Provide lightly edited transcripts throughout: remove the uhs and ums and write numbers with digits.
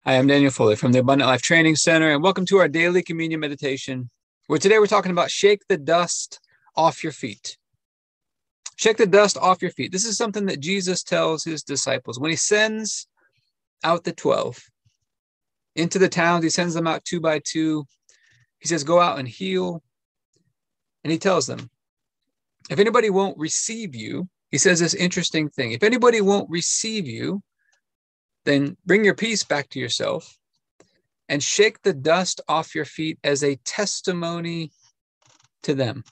I am Daniel Foley from the Abundant Life Training Center, and welcome to our daily communion meditation, where today we're talking about shake the dust off your feet. Shake the dust off your feet. This is something that Jesus tells his disciples when he sends out the 12 into the towns. He sends them out 2 by 2. He says, go out and heal. And he tells them, if anybody won't receive you, he says this interesting thing. If anybody won't receive you, then bring your peace back to yourself and shake the dust off your feet as a testimony to them.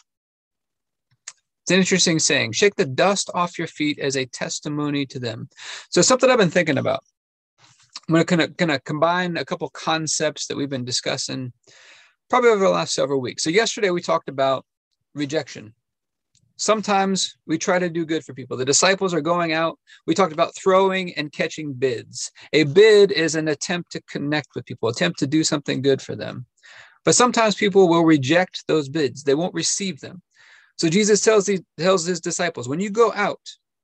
It's an interesting saying. Shake the dust off your feet as a testimony to them. So something I've been thinking about. I'm going to combine a couple concepts that we've been discussing probably over the last several weeks. So yesterday we talked about rejection. Sometimes we try to do good for people. The disciples are going out. We talked about throwing and catching bids. A bid is an attempt to connect with people, attempt to do something good for them. But sometimes people will reject those bids. They won't receive them. So Jesus tells his disciples, when you go out,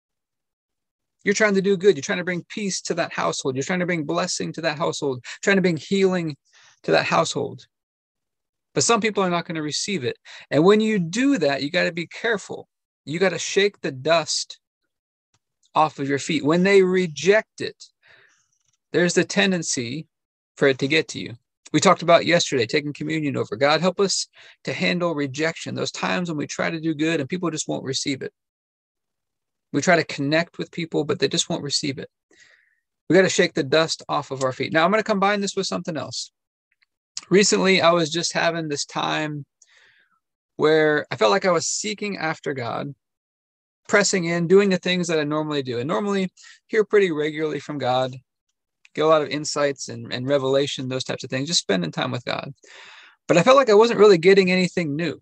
you're trying to do good. You're trying to bring peace to that household. You're trying to bring blessing to that household, trying to bring healing to that household. But some people are not going to receive it. And when you do that, you got to be careful. You got to shake the dust off of your feet. When they reject it, there's the tendency for it to get to you. We talked about yesterday, taking communion over. God, help us to handle rejection. Those times when we try to do good and people just won't receive it. We try to connect with people, but they just won't receive it. We got to shake the dust off of our feet. Now, I'm going to combine this with something else. Recently, I was just having this time where I felt like I was seeking after God, pressing in, doing the things that I normally do. And normally hear pretty regularly from God, get a lot of insights and revelation, those types of things, just spending time with God. But I felt like I wasn't really getting anything new.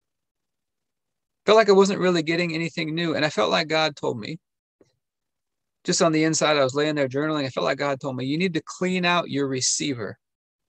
And I felt like God told me, just on the inside, I was laying there journaling. I felt like God told me, you need to clean out your receiver.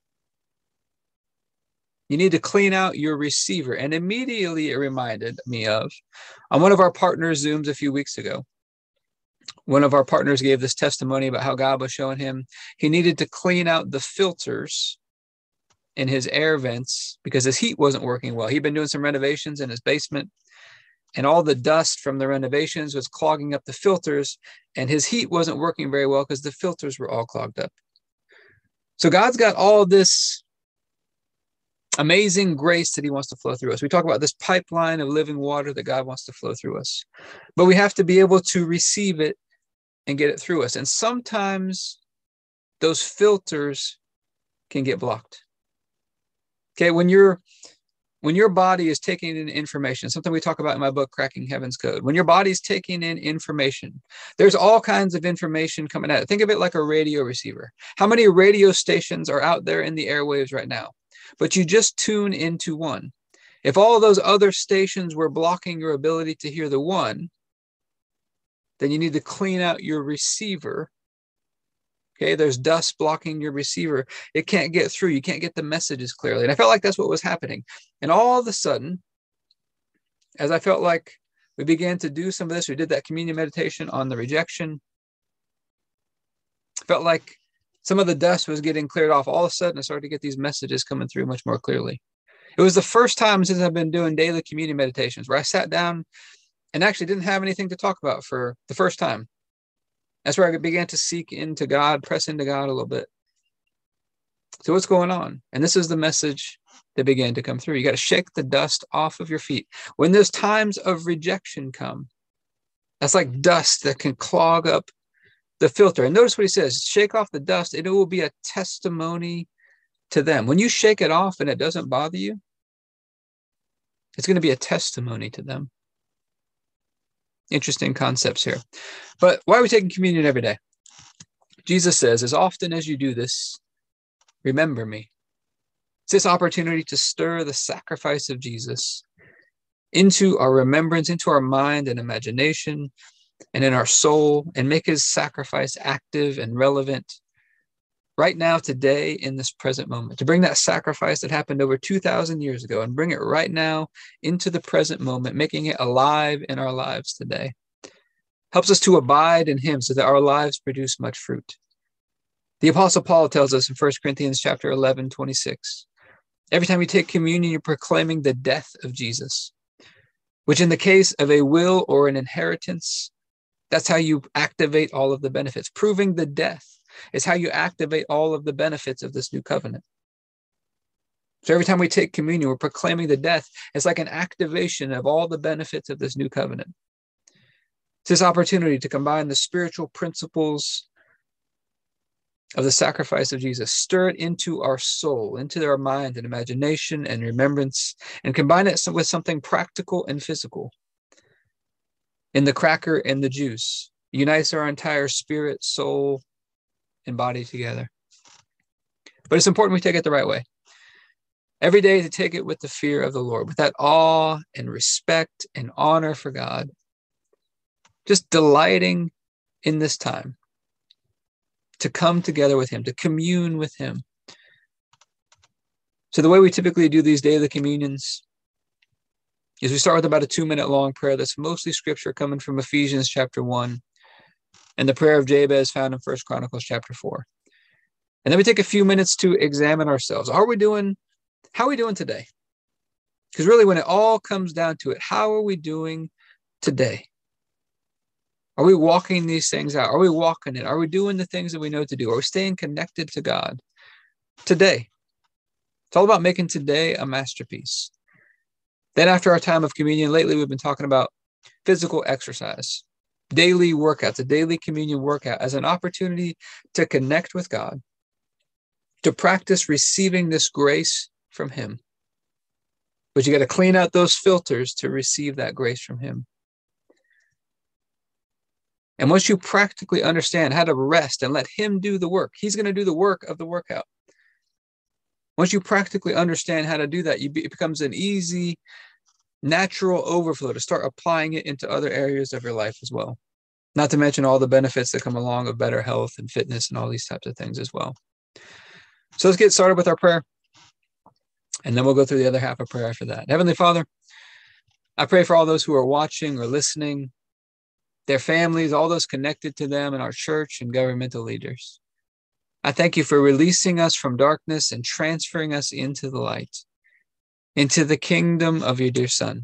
You need to clean out your receiver. And immediately it reminded me of, on one of our partners' Zooms a few weeks ago, one of our partners gave this testimony about how God was showing him he needed to clean out the filters in his air vents because his heat wasn't working well. He'd been doing some renovations in his basement, and all the dust from the renovations was clogging up the filters, and his heat wasn't working very well because the filters were all clogged up. So God's got all this amazing grace that he wants to flow through us. We talk about this pipeline of living water that God wants to flow through us, but we have to be able to receive it and get it through us. And sometimes those filters can get blocked. Okay, when your body is taking in information, something we talk about in my book, Cracking Heaven's Code, when your body's taking in information, there's all kinds of information coming at it. Think of it like a radio receiver. How many radio stations are out there in the airwaves right now? But you just tune into one. If all of those other stations were blocking your ability to hear the one, then you need to clean out your receiver. Okay, there's dust blocking your receiver. It can't get through. You can't get the messages clearly. And I felt like that's what was happening. And all of a sudden, as I felt like we began to do some of this, we did that communion meditation on the rejection. Felt like some of the dust was getting cleared off. All of a sudden, I started to get these messages coming through much more clearly. It was the first time since I've been doing daily communion meditations where I sat down and actually didn't have anything to talk about for the first time. That's where I began to seek into God, press into God a little bit. So what's going on? And this is the message that began to come through. You got to shake the dust off of your feet. When those times of rejection come, that's like dust that can clog up the filter. And notice what he says, shake off the dust, and it will be a testimony to them. When you shake it off and it doesn't bother you, it's going to be a testimony to them. Interesting concepts here. But why are we taking communion every day? Jesus says, as often as you do this, remember me. It's this opportunity to stir the sacrifice of Jesus into our remembrance, into our mind and imagination, and in our soul, and make his sacrifice active and relevant right now, today, in this present moment, to bring that sacrifice that happened over 2,000 years ago and bring it right now into the present moment, making it alive in our lives today. Helps us to abide in him so that our lives produce much fruit. The Apostle Paul tells us in 1 Corinthians chapter 11, 26, every time you take communion, you're proclaiming the death of Jesus, which in the case of a will or an inheritance, that's how you activate all of the benefits. Proving the death is how you activate all of the benefits of this new covenant. So every time we take communion, we're proclaiming the death. It's like an activation of all the benefits of this new covenant. It's this opportunity to combine the spiritual principles of the sacrifice of Jesus, stir it into our soul, into our mind and imagination and remembrance, and combine it with something practical and physical. In the cracker and the juice, unites our entire spirit, soul, and body together. But it's important we take it the right way. Every day to take it with the fear of the Lord, with that awe and respect and honor for God. Just delighting in this time to come together with him, to commune with him. So the way we typically do these daily communions is we start with about a 2-minute long prayer that's mostly scripture coming from Ephesians chapter 1 and the prayer of Jabez found in 1 Chronicles chapter 4. And then we take a few minutes to examine ourselves. How are we doing today? Because really when it all comes down to it, how are we doing today? Are we walking these things out? Are we walking it? Are we doing the things that we know to do? Are we staying connected to God today? It's all about making today a masterpiece. Then after our time of communion, lately we've been talking about physical exercise, daily workouts, a daily communion workout as an opportunity to connect with God, to practice receiving this grace from him. But you got to clean out those filters to receive that grace from him. And once you practically understand how to rest and let him do the work, he's going to do the work of the workout. Once you practically understand how to do that, it becomes an easy, natural overflow to start applying it into other areas of your life as well. Not to mention all the benefits that come along of better health and fitness and all these types of things as well. So let's get started with our prayer. And then we'll go through the other half of prayer after that. Heavenly Father, I pray for all those who are watching or listening, their families, all those connected to them in our church and governmental leaders. I thank you for releasing us from darkness and transferring us into the light, into the kingdom of your dear Son.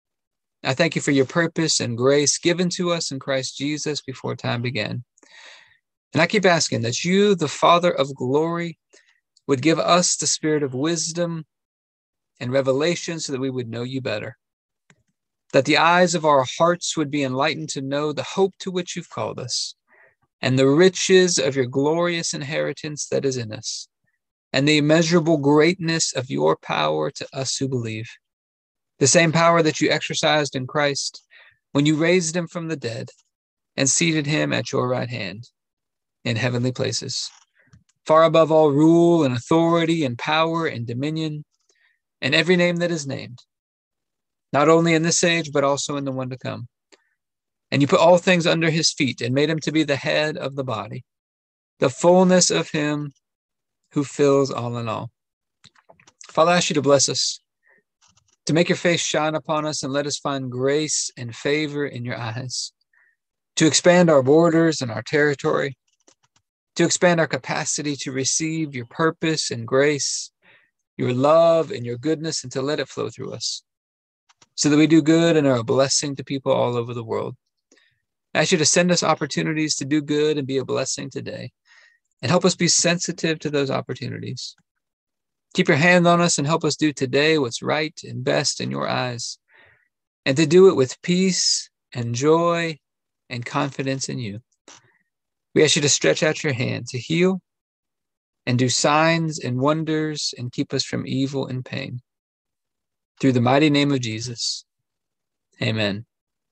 I thank you for your purpose and grace given to us in Christ Jesus before time began. And I keep asking that you, the Father of glory, would give us the spirit of wisdom and revelation so that we would know you better. That the eyes of our hearts would be enlightened to know the hope to which you've called us, and the riches of your glorious inheritance that is in us, and the immeasurable greatness of your power to us who believe. The same power that you exercised in Christ when you raised him from the dead and seated him at your right hand in heavenly places, far above all rule and authority and power and dominion, and every name that is named, not only in this age, but also in the one to come. And you put all things under his feet and made him to be the head of the body, the fullness of him who fills all in all. Father, I ask you to bless us, to make your face shine upon us and let us find grace and favor in your eyes, to expand our borders and our territory, to expand our capacity to receive your purpose and grace, your love and your goodness, and to let it flow through us, so that we do good and are a blessing to people all over the world. I ask you to send us opportunities to do good and be a blessing today, and help us be sensitive to those opportunities. Keep your hand on us and help us do today what's right and best in your eyes, and to do it with peace and joy and confidence in you. We ask you to stretch out your hand to heal and do signs and wonders and keep us from evil and pain. Through the mighty name of Jesus. Amen.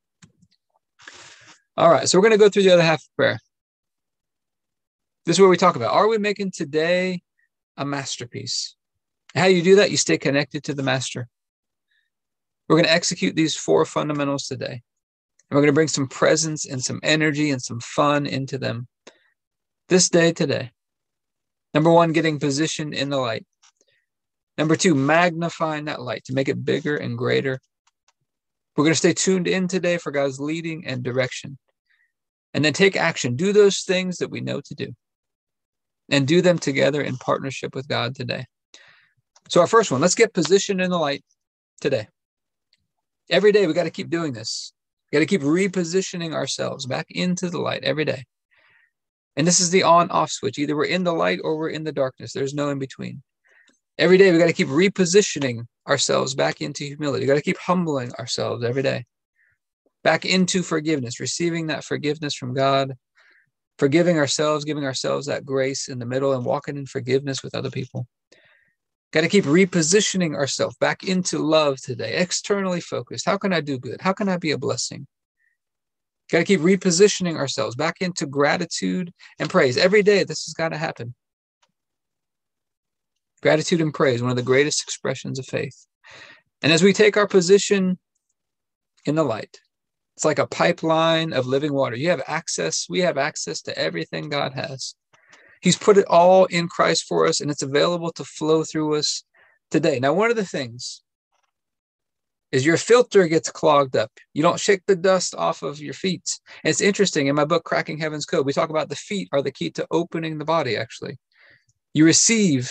All right, so we're going to go through the other half of prayer. This is where we talk about, are we making today a masterpiece? How you do that, you stay connected to the master. We're going to execute these 4 fundamentals today. And we're going to bring some presence and some energy and some fun into them this day today. Number 1, getting positioned in the light. Number 2, magnifying that light to make it bigger and greater. We're going to stay tuned in today for God's leading and direction. And then take action. Do those things that we know to do. and do them together in partnership with God today. So our first one, let's get positioned in the light today. Every day, we got to keep doing this. We got to keep repositioning ourselves back into the light every day. And this is the on-off switch. Either we're in the light or we're in the darkness. There's no in between. Every day, we got to keep repositioning ourselves back into humility. We got to keep humbling ourselves every day. Back into forgiveness, receiving that forgiveness from God, forgiving ourselves, giving ourselves that grace in the middle, and walking in forgiveness with other people. Got to keep repositioning ourselves back into love today, externally focused. How can I do good? How can I be a blessing? Got to keep repositioning ourselves back into gratitude and praise. Every day, this has got to happen. Gratitude and praise, one of the greatest expressions of faith. And as we take our position in the light, it's like a pipeline of living water. We have access to everything God has. He's put it all in Christ for us, and it's available to flow through us today. Now, one of the things is your filter gets clogged up. You don't shake the dust off of your feet. And it's interesting. In my book, Cracking Heaven's Code, we talk about the feet are the key to opening the body, actually. You receive.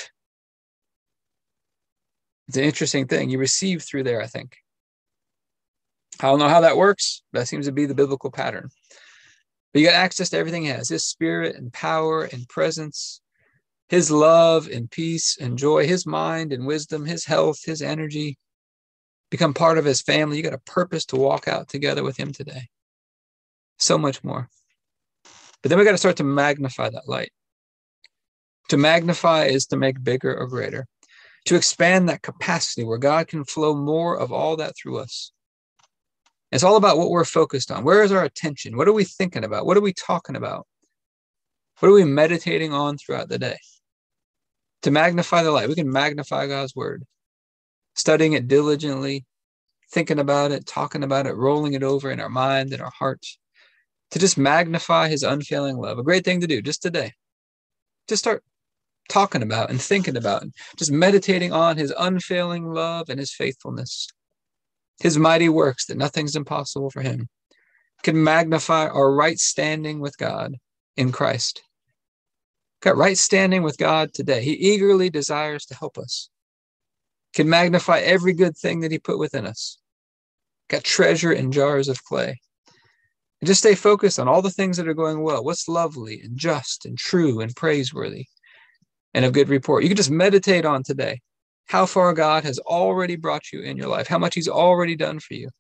It's an interesting thing. You receive through there, I think. I don't know how that works, but that seems to be the biblical pattern. But you got access to everything he has, his spirit and power and presence, his love and peace and joy, his mind and wisdom, his health, his energy. Become part of his family. You got a purpose to walk out together with him today. So much more. But then we got to start to magnify that light. To magnify is to make bigger or greater. To expand that capacity where God can flow more of all that through us. It's all about what we're focused on. Where is our attention? What are we thinking about? What are we talking about? What are we meditating on throughout the day? To magnify the light, we can magnify God's word. Studying it diligently, thinking about it, talking about it, rolling it over in our mind and our hearts. To just magnify his unfailing love. A great thing to do just today. Just start talking about and thinking about and just meditating on his unfailing love and his faithfulness. His mighty works, that nothing's impossible for him. Can magnify our right standing with God in Christ. Got right standing with God today. He eagerly desires to help us. Can magnify every good thing that he put within us. Got treasure in jars of clay. And just stay focused on all the things that are going well. What's lovely and just and true and praiseworthy and of good report. You can just meditate on today how far God has already brought you in your life, how much he's already done for you.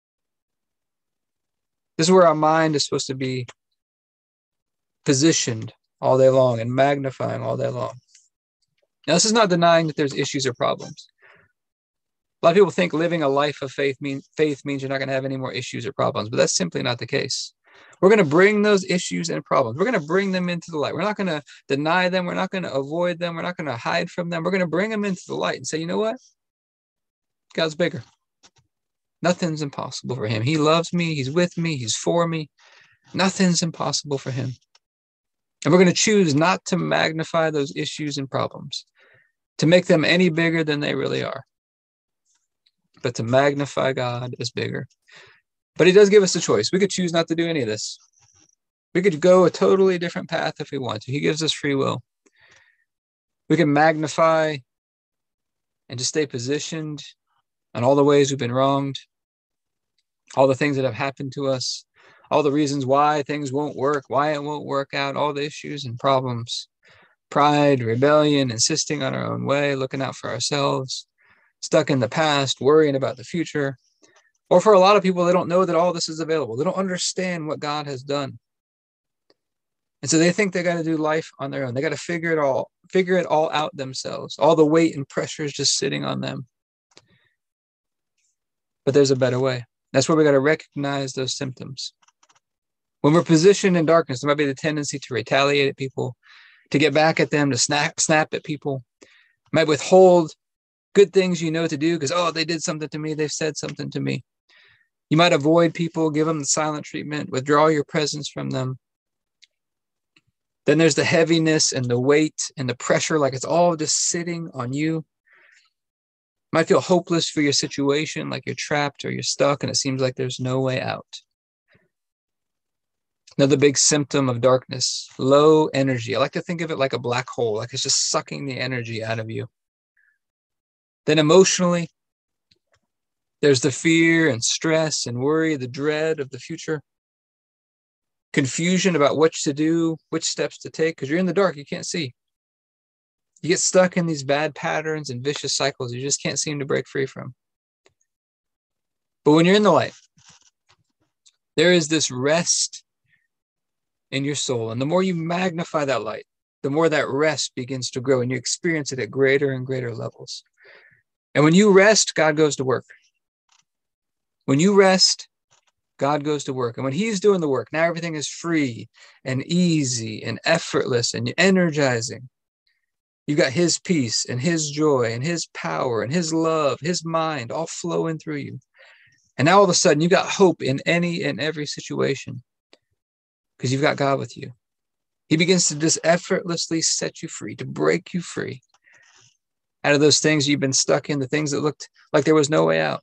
This is where our mind is supposed to be positioned all day long and magnifying all day long. Now, this is not denying that there's issues or problems. A lot of people think living a life of faith means you're not going to have any more issues or problems, but that's simply not the case. We're going to bring those issues and problems. We're going to bring them into the light. We're not going to deny them. We're not going to avoid them. We're not going to hide from them. We're going to bring them into the light and say, you know what? God's bigger. Nothing's impossible for him. He loves me. He's with me. He's for me. Nothing's impossible for him. And we're going to choose not to magnify those issues and problems, to make them any bigger than they really are, but to magnify God as bigger. But he does give us a choice. We could choose not to do any of this. We could go a totally different path if we want to. He gives us free will. We can magnify and just stay positioned on all the ways we've been wronged, all the things that have happened to us, all the reasons why things won't work, why it won't work out, all the issues and problems, pride, rebellion, insisting on our own way, looking out for ourselves, stuck in the past, worrying about the future. Or for a lot of people, they don't know that all this is available. They don't understand what God has done. And so they think they got to do life on their own. They got to figure it all out themselves. All the weight and pressure is just sitting on them. But there's a better way. That's where we got to recognize those symptoms. When we're positioned in darkness, there might be the tendency to retaliate at people, to get back at them, to snap at people. Might withhold good things you know to do because, oh, they did something to me. They've said something to me. You might avoid people, give them the silent treatment, withdraw your presence from them. Then there's the heaviness and the weight and the pressure, like it's all just sitting on you. You might feel hopeless for your situation, like you're trapped or you're stuck and it seems like there's no way out. Another big symptom of darkness, low energy. I like to think of it like a black hole, like it's just sucking the energy out of you. Then emotionally, there's the fear and stress and worry, the dread of the future, confusion about what to do, which steps to take, because you're in the dark, you can't see. You get stuck in these bad patterns and vicious cycles you just can't seem to break free from. But when you're in the light, there is this rest in your soul. And the more you magnify that light, the more that rest begins to grow and you experience it at greater and greater levels. And when you rest, God goes to work. When you rest, God goes to work. And when he's doing the work, now everything is free and easy and effortless and energizing. You've got his peace and his joy and his power and his love, his mind all flowing through you. And now all of a sudden you've got hope in any and every situation because you've got God with you. He begins to just effortlessly set you free, to break you free out of those things you've been stuck in, the things that looked like there was no way out.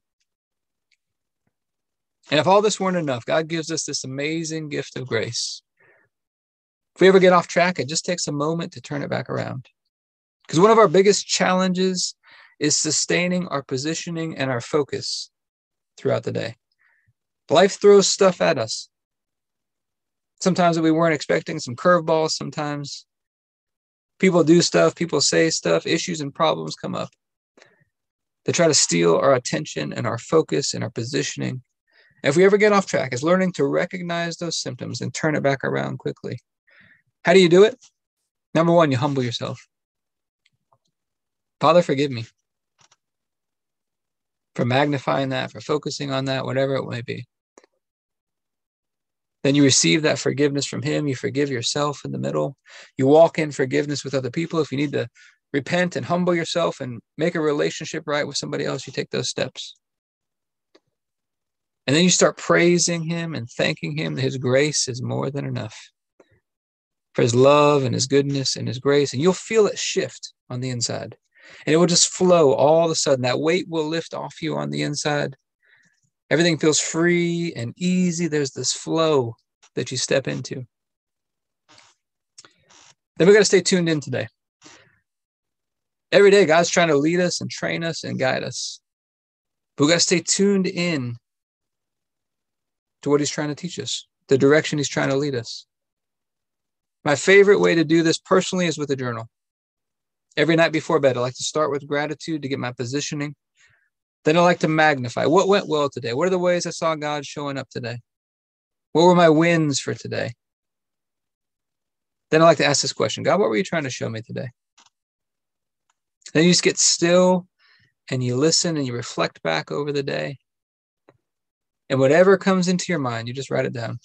And if all this weren't enough, God gives us this amazing gift of grace. If we ever get off track, it just takes a moment to turn it back around. Because one of our biggest challenges is sustaining our positioning and our focus throughout the day. Life throws stuff at us. Sometimes that we weren't expecting, some curveballs sometimes. People do stuff, people say stuff, issues and problems come up. They try to steal our attention and our focus and our positioning. And if we ever get off track, it's learning to recognize those symptoms and turn it back around quickly. How do you do it? Number one, you humble yourself. Father, forgive me for magnifying that, for focusing on that, whatever it may be. Then you receive that forgiveness from him. You forgive yourself in the middle. You walk in forgiveness with other people. If you need to repent and humble yourself and make a relationship right with somebody else, you take those steps. And then you start praising him and thanking him that his grace is more than enough, for his love and his goodness and his grace. And you'll feel it shift on the inside. And it will just flow all of a sudden. That weight will lift off you on the inside. Everything feels free and easy. There's this flow that you step into. Then we got to stay tuned in today. Every day, God's trying to lead us and train us and guide us. But we got to stay tuned in to what he's trying to teach us, the direction he's trying to lead us. My favorite way to do this personally is with a journal. Every night before bed, I like to start with gratitude to get my positioning. Then I like to magnify what went well today. What are the ways I saw God showing up today? What were my wins for today? Then I like to ask this question, God, what were you trying to show me today? Then you just get still and you listen and you reflect back over the day. And whatever comes into your mind, you just write it down.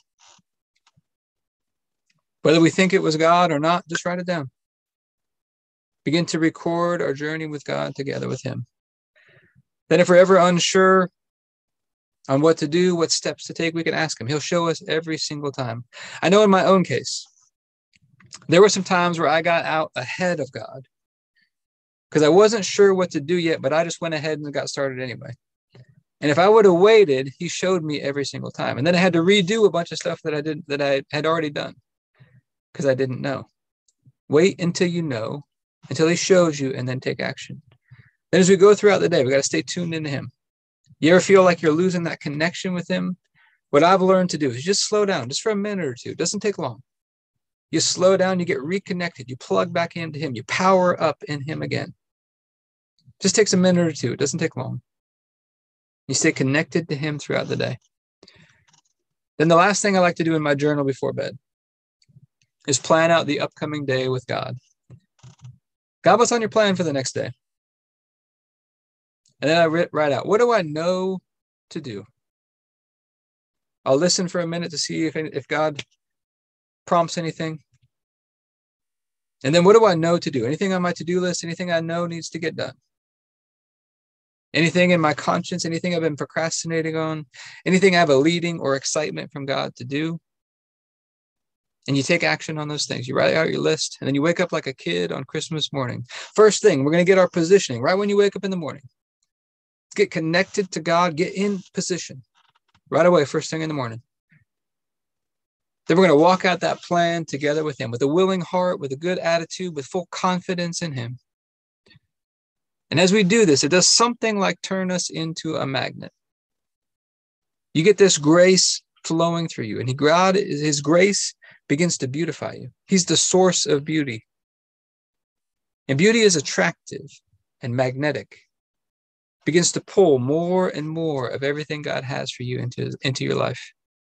Whether we think it was God or not, just write it down. Begin to record our journey with God together with him. Then if we're ever unsure on what to do, what steps to take, we can ask him. He'll show us every single time. I know in my own case, there were some times where I got out ahead of God because I wasn't sure what to do yet, but I just went ahead and got started anyway. And if I would have waited, he showed me every single time. And then I had to redo a bunch of stuff that I had already done because I didn't know. Wait until you know, until he shows you, and then take action. Then as we go throughout the day, we got to stay tuned into him. You ever feel like you're losing that connection with him? What I've learned to do is just slow down, just for a minute or two. It doesn't take long. You slow down, you get reconnected, you plug back into him, you power up in him again. Just takes a minute or two. It doesn't take long. You stay connected to him throughout the day. Then the last thing I like to do in my journal before bed is plan out the upcoming day with God. God, what's on your plan for the next day? And then I write out, what do I know to do? I'll listen for a minute to see if God prompts anything. And then what do I know to do? Anything on my to-do list, anything I know needs to get done. Anything in my conscience, anything I've been procrastinating on, anything I have a leading or excitement from God to do. And you take action on those things. You write out your list, and then you wake up like a kid on Christmas morning. First thing, we're going to get our positioning right when you wake up in the morning. Get connected to God, get in position right away, first thing in the morning. Then we're going to walk out that plan together with him, with a willing heart, with a good attitude, with full confidence in him. And as we do this, it does something like turn us into a magnet. You get this grace flowing through you, and his grace begins to beautify you. He's the source of beauty. And beauty is attractive and magnetic. Begins to pull more and more of everything God has for you into your life.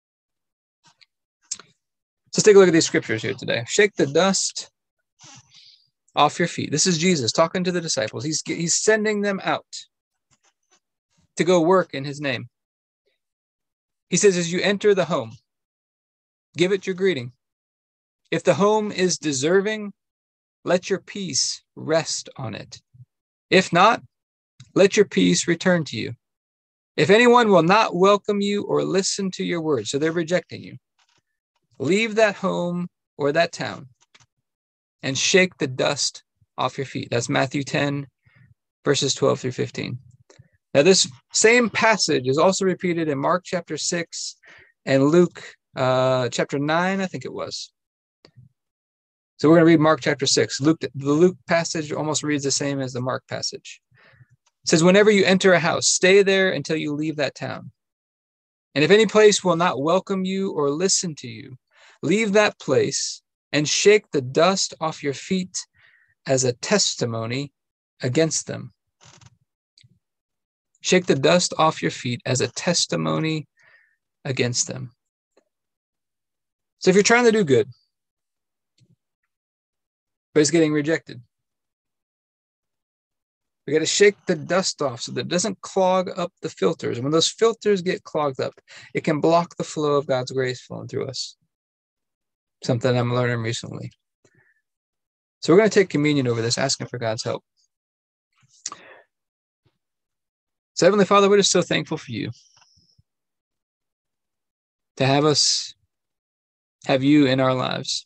Let's take a look at these scriptures here today. Shake the dust off your feet. This is Jesus talking to the disciples. He's sending them out to go work in his name. He says, as you enter the home, give it your greeting. If the home is deserving, let your peace rest on it. If not, let your peace return to you. If anyone will not welcome you or listen to your words, so they're rejecting you, leave that home or that town and shake the dust off your feet. That's Matthew 10, verses 12 through 15. Now, this same passage is also repeated in Mark chapter 6 and Luke chapter 9, I think it was. So we're going to read Mark chapter 6. The Luke passage almost reads the same as the Mark passage. It says, whenever you enter a house, stay there until you leave that town. And if any place will not welcome you or listen to you, leave that place and shake the dust off your feet as a testimony against them. Shake the dust off your feet as a testimony against them. So if you're trying to do good, but it's getting rejected, we got to shake the dust off so that it doesn't clog up the filters. And when those filters get clogged up, it can block the flow of God's grace flowing through us. Something I'm learning recently. So we're going to take communion over this, asking for God's help. So Heavenly Father, we're just so thankful for you to have you in our lives.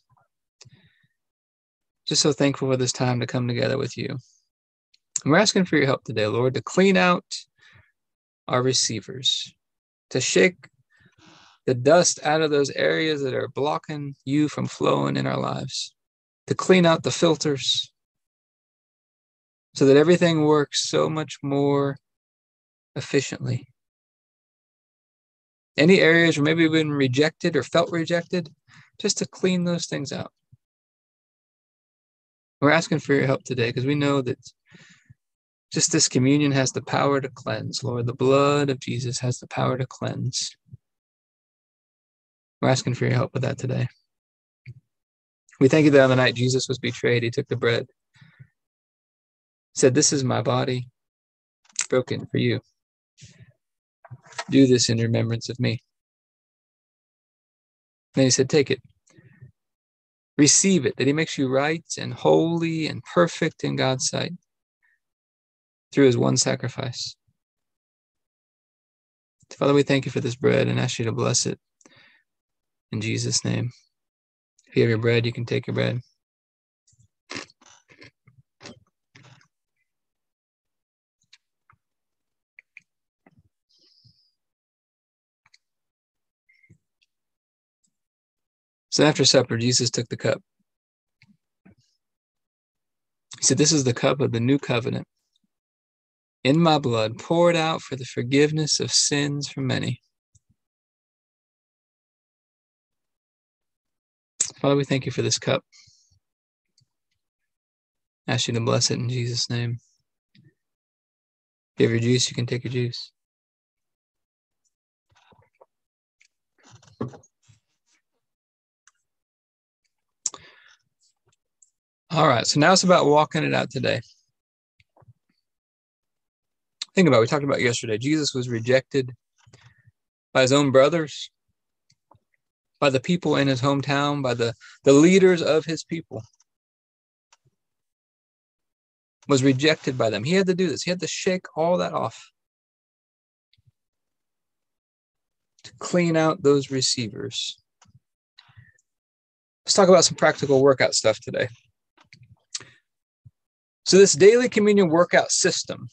Just so thankful for this time to come together with you. And we're asking for your help today, Lord, to clean out our receivers, to shake the dust out of those areas that are blocking you from flowing in our lives, to clean out the filters so that everything works so much more efficiently. Any areas where maybe we've been rejected or felt rejected, just to clean those things out. We're asking for your help today because we know that just this communion has the power to cleanse, Lord. The blood of Jesus has the power to cleanse. We're asking for your help with that today. We thank you that on the night Jesus was betrayed, he took the bread, said, "This is my body broken for you. Do this in remembrance of me." Then he said, "Take it. Receive it," that he makes you right and holy and perfect in God's sight through his one sacrifice. Father, we thank you for this bread and ask you to bless it in Jesus' name. If you have your bread, you can take your bread. So after supper, Jesus took the cup. He said, "This is the cup of the new covenant in my blood, poured out for the forgiveness of sins for many." Father, we thank you for this cup. I ask you to bless it in Jesus' name. If you have your juice, you can take your juice. All right, so now it's about walking it out today. Think about it. We talked about yesterday. Jesus was rejected by his own brothers, by the people in his hometown, by the leaders of his people. Was rejected by them. He had to do this. He had to shake all that off to clean out those receivers. Let's talk about some practical workout stuff today. So this daily communion workout system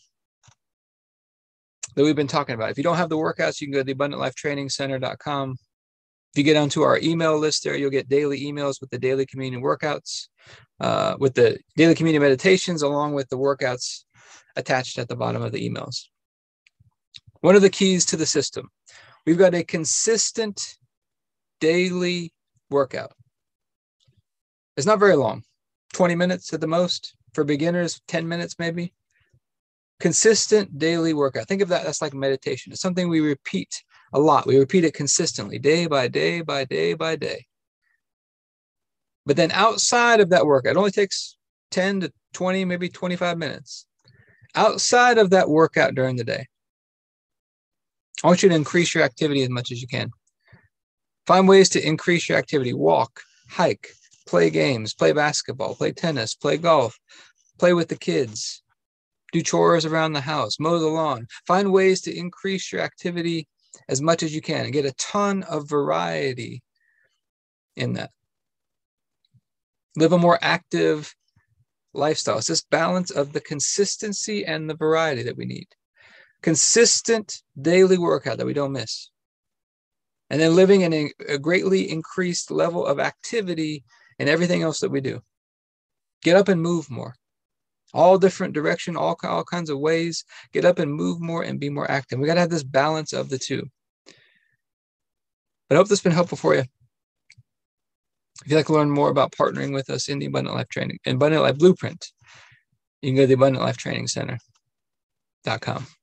that we've been talking about. If you don't have the workouts, you can go to theabundantlifetrainingcenter.com. If you get onto our email list there, you'll get daily emails with the daily communion workouts, with the daily communion meditations, along with the workouts attached at the bottom of the emails. One of the keys to the system, we've got a consistent daily workout. It's not very long, 20 minutes at the most. For beginners, 10 minutes maybe. Consistent daily workout. Think of that, that's like meditation. It's something we repeat a lot. We repeat it consistently, day by day by day by day. But then outside of that workout, it only takes 10 to 20, maybe 25 minutes. Outside of that workout during the day, I want you to increase your activity as much as you can. Find ways to increase your activity. Walk, hike, play games, play basketball, play tennis, play golf, play with the kids, do chores around the house, mow the lawn. Find ways to increase your activity as much as you can and get a ton of variety in that. Live a more active lifestyle. It's this balance of the consistency and the variety that we need. Consistent daily workout that we don't miss. And then living in a greatly increased level of activity in everything else that we do. Get up and move more. All different direction, all kinds of ways. Get up and move more and be more active. We got to have this balance of the two. But I hope this has been helpful for you. If you'd like to learn more about partnering with us in the Abundant Life Training, Abundant Life Blueprint, you can go to the AbundantLifeTrainingCenter.com.